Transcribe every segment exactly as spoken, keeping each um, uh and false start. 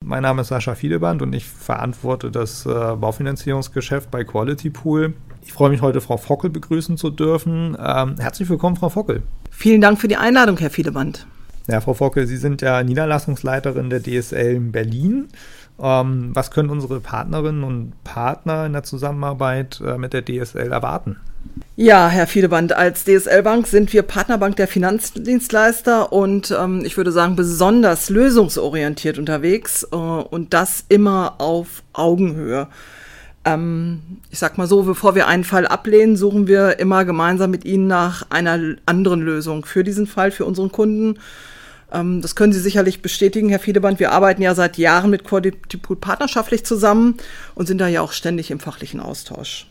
Mein Name ist Sascha Fiedeband und ich verantworte das äh, Baufinanzierungsgeschäft bei Quality Pool. Ich freue mich heute, Frau Fockel begrüßen zu dürfen. Ähm, herzlich willkommen, Frau Fockel. Vielen Dank für die Einladung, Herr Fiedeband. Ja, Frau Fockel, Sie sind ja Niederlassungsleiterin der D S L in Berlin. Ähm, was können unsere Partnerinnen und Partner in der Zusammenarbeit äh, mit der D S L erwarten? Ja, Herr Fiedeband, als D S L-Bank sind wir Partnerbank der Finanzdienstleister und ähm, ich würde sagen besonders lösungsorientiert unterwegs äh, und das immer auf Augenhöhe. Ähm, ich sag mal so, bevor wir einen Fall ablehnen, suchen wir immer gemeinsam mit Ihnen nach einer anderen Lösung für diesen Fall, für unseren Kunden. Ähm, das können Sie sicherlich bestätigen, Herr Fiedeband. Wir arbeiten ja seit Jahren mit Quality Pool partnerschaftlich zusammen und sind da ja auch ständig im fachlichen Austausch.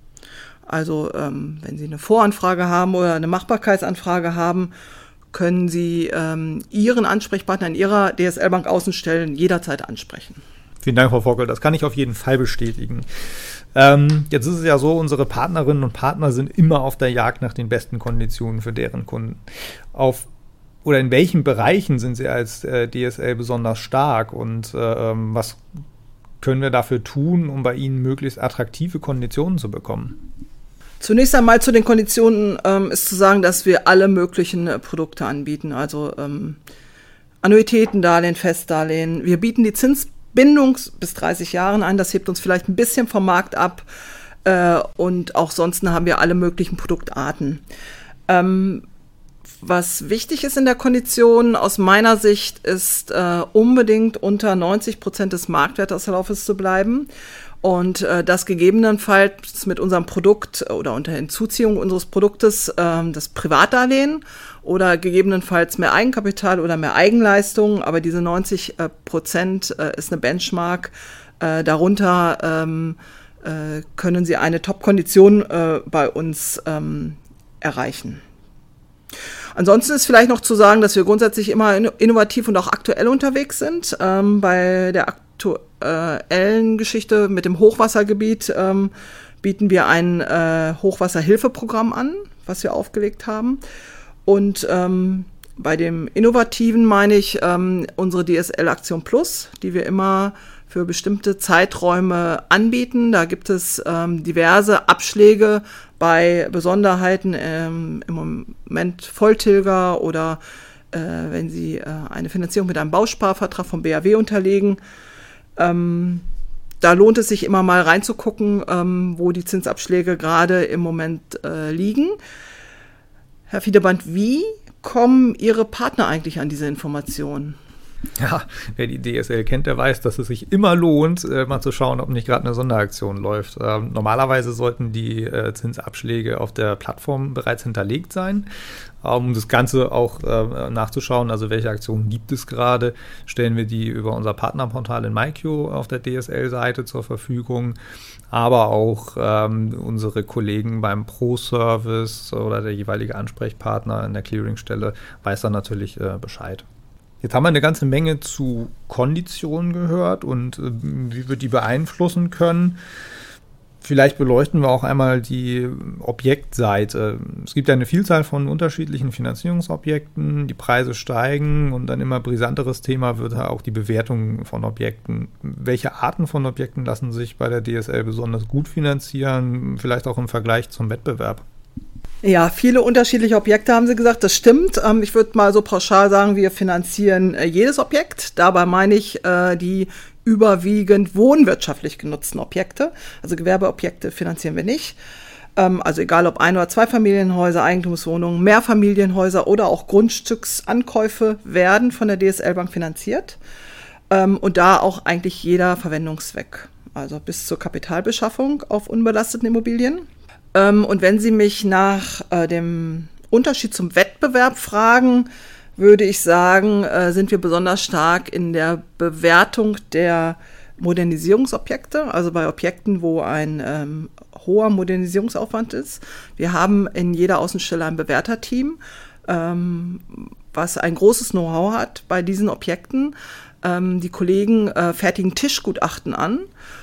Also ähm, wenn Sie eine Voranfrage haben oder eine Machbarkeitsanfrage haben, können Sie ähm, Ihren Ansprechpartner in Ihrer D S L-Bank Außenstellen jederzeit ansprechen. Vielen Dank, Frau Fockel. Das kann ich auf jeden Fall bestätigen. Ähm, jetzt ist es ja so, unsere Partnerinnen und Partner sind immer auf der Jagd nach den besten Konditionen für deren Kunden. Auf oder in welchen Bereichen sind Sie als äh, D S L besonders stark und äh, was können wir dafür tun, um bei Ihnen möglichst attraktive Konditionen zu bekommen? Zunächst einmal zu den Konditionen ähm, ist zu sagen, dass wir alle möglichen äh, Produkte anbieten, also ähm, Annuitätendarlehen, Festdarlehen. Wir bieten die Zinsbindung bis dreißig Jahren an, das hebt uns vielleicht ein bisschen vom Markt ab äh, und auch sonst haben wir alle möglichen Produktarten. Ähm, was wichtig ist in der Kondition aus meiner Sicht ist äh, unbedingt unter neunzig Prozent des Marktwertauslaufes zu bleiben. Und äh, das gegebenenfalls mit unserem Produkt oder unter Hinzuziehung unseres Produktes ähm, das Privatdarlehen oder gegebenenfalls mehr Eigenkapital oder mehr Eigenleistung. Aber diese neunzig Prozent äh, ist eine Benchmark. Äh, darunter ähm, äh, können Sie eine Top-Kondition äh, bei uns ähm, erreichen. Ansonsten ist vielleicht noch zu sagen, dass wir grundsätzlich immer innovativ und auch aktuell unterwegs sind. Ähm, bei der aktuellen Geschichte mit dem Hochwassergebiet ähm, bieten wir ein äh, Hochwasserhilfeprogramm an, was wir aufgelegt haben. Und ähm, bei dem Innovativen meine ich ähm, unsere D S L Aktion Plus, die wir immer für bestimmte Zeiträume anbieten. Da gibt es ähm, diverse Abschläge bei Besonderheiten, ähm, im Moment Volltilger oder äh, wenn Sie äh, eine Finanzierung mit einem Bausparvertrag vom B A W unterlegen. Ähm, da lohnt es sich immer mal reinzugucken, ähm, wo die Zinsabschläge gerade im Moment äh, liegen. Herr Fiedeband, wie kommen Ihre Partner eigentlich an diese Informationen? Ja, wer die D S L kennt, der weiß, dass es sich immer lohnt, äh, mal zu schauen, ob nicht gerade eine Sonderaktion läuft. Ähm, normalerweise sollten die äh, Zinsabschläge auf der Plattform bereits hinterlegt sein. Um das Ganze auch äh, nachzuschauen, also welche Aktionen gibt es gerade, stellen wir die über unser Partnerportal in MyQ auf der D S L-Seite zur Verfügung. Aber auch ähm, unsere Kollegen beim Pro-Service oder der jeweilige Ansprechpartner in der Clearingstelle weiß dann natürlich äh, Bescheid. Jetzt haben wir eine ganze Menge zu Konditionen gehört und äh, wie wir die beeinflussen können. Vielleicht beleuchten wir auch einmal die Objektseite. Es gibt ja eine Vielzahl von unterschiedlichen Finanzierungsobjekten, die Preise steigen und ein immer brisanteres Thema wird auch die Bewertung von Objekten. Welche Arten von Objekten lassen sich bei der D S L besonders gut finanzieren, vielleicht auch im Vergleich zum Wettbewerb? Ja, viele unterschiedliche Objekte haben Sie gesagt, das stimmt. Ähm, ich würde mal so pauschal sagen, wir finanzieren äh, jedes Objekt. Dabei meine ich äh, die überwiegend wohnwirtschaftlich genutzten Objekte. Also Gewerbeobjekte finanzieren wir nicht. Ähm, also egal ob Ein- oder Zweifamilienhäuser, Eigentumswohnungen, Mehrfamilienhäuser oder auch Grundstücksankäufe werden von der D S L-Bank finanziert. Ähm, und da auch eigentlich jeder Verwendungszweck. Also bis zur Kapitalbeschaffung auf unbelasteten Immobilien. Ähm, und wenn Sie mich nach äh, dem Unterschied zum Wettbewerb fragen, würde ich sagen, äh, sind wir besonders stark in der Bewertung der Modernisierungsobjekte, also bei Objekten, wo ein ähm, hoher Modernisierungsaufwand ist. Wir haben in jeder Außenstelle ein Bewerterteam, ähm, was ein großes Know-how hat bei diesen Objekten. Ähm, die Kollegen äh, fertigen Tischgutachten an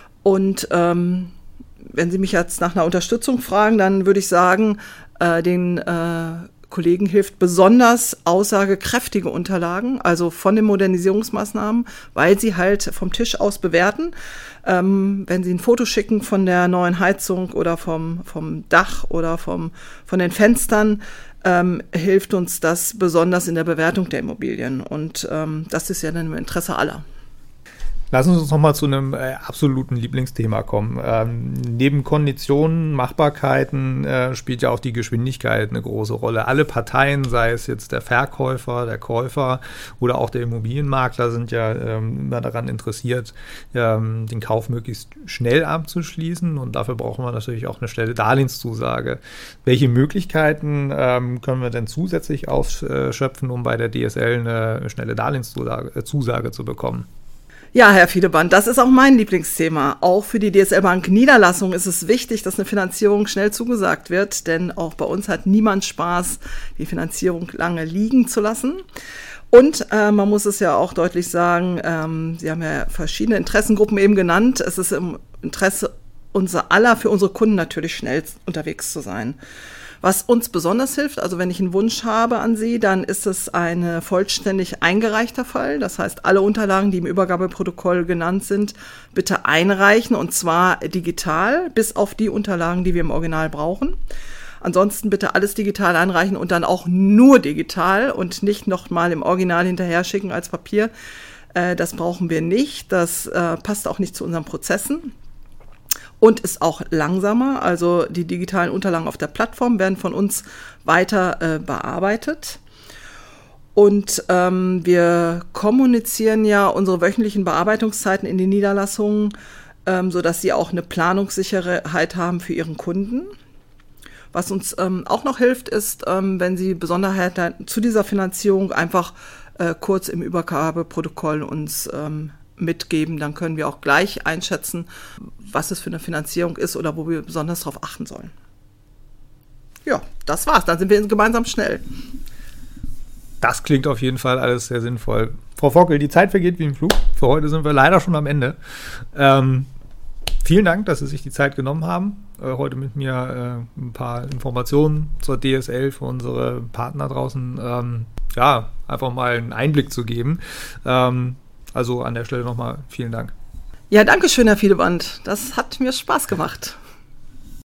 und ähm, wenn Sie mich jetzt nach einer Unterstützung fragen, dann würde ich sagen, äh, den äh, Kollegen hilft besonders aussagekräftige Unterlagen, also von den Modernisierungsmaßnahmen, weil sie halt vom Tisch aus bewerten. Ähm, wenn Sie ein Foto schicken von der neuen Heizung oder vom, vom Dach oder vom, von den Fenstern, ähm, hilft uns das besonders in der Bewertung der Immobilien. Und ähm, das ist ja dann im Interesse aller. Lassen Sie uns noch mal zu einem äh, absoluten Lieblingsthema kommen. Ähm, neben Konditionen, Machbarkeiten äh, spielt ja auch die Geschwindigkeit eine große Rolle. Alle Parteien, sei es jetzt der Verkäufer, der Käufer oder auch der Immobilienmakler, sind ja ähm, immer daran interessiert, ähm, den Kauf möglichst schnell abzuschließen. Und dafür brauchen wir natürlich auch eine schnelle Darlehenszusage. Welche Möglichkeiten ähm, können wir denn zusätzlich ausschöpfen, um bei der D S L eine schnelle Darlehenszusage äh, Zusage zu bekommen? Ja, Herr Fiedeband, das ist auch mein Lieblingsthema. Auch für die D S L Bank Niederlassung ist es wichtig, dass eine Finanzierung schnell zugesagt wird, denn auch bei uns hat niemand Spaß, die Finanzierung lange liegen zu lassen. Und äh, man muss es ja auch deutlich sagen, ähm, Sie haben ja verschiedene Interessengruppen eben genannt. Es ist im Interesse unser aller, für unsere Kunden natürlich schnell unterwegs zu sein. Was uns besonders hilft, also wenn ich einen Wunsch habe an Sie, dann ist es ein vollständig eingereichter Fall. Das heißt, alle Unterlagen, die im Übergabeprotokoll genannt sind, bitte einreichen, und zwar digital, bis auf die Unterlagen, die wir im Original brauchen. Ansonsten bitte alles digital einreichen und dann auch nur digital und nicht nochmal im Original hinterher schicken als Papier. Äh, das brauchen wir nicht. Das äh, passt auch nicht zu unseren Prozessen. Und ist auch langsamer, also die digitalen Unterlagen auf der Plattform werden von uns weiter äh, bearbeitet. Und ähm, wir kommunizieren ja unsere wöchentlichen Bearbeitungszeiten in die Niederlassungen, ähm, sodass sie auch eine Planungssicherheit haben für ihren Kunden. Was uns ähm, auch noch hilft, ist, ähm, wenn Sie Besonderheiten zu dieser Finanzierung einfach äh, kurz im Übergabeprotokoll uns ähm, mitgeben, dann können wir auch gleich einschätzen, was es für eine Finanzierung ist oder wo wir besonders darauf achten sollen. Ja, das war's. Dann sind wir gemeinsam schnell. Das klingt auf jeden Fall alles sehr sinnvoll. Frau Vockel, die Zeit vergeht wie im Flug. Für heute sind wir leider schon am Ende. Ähm, vielen Dank, dass Sie sich die Zeit genommen haben, äh, heute mit mir äh, ein paar Informationen zur D S L für unsere Partner draußen, ähm, ja, einfach mal einen Einblick zu geben. Ähm, Also an der Stelle nochmal vielen Dank. Ja, danke schön, Herr Fiedeband. Das hat mir Spaß gemacht.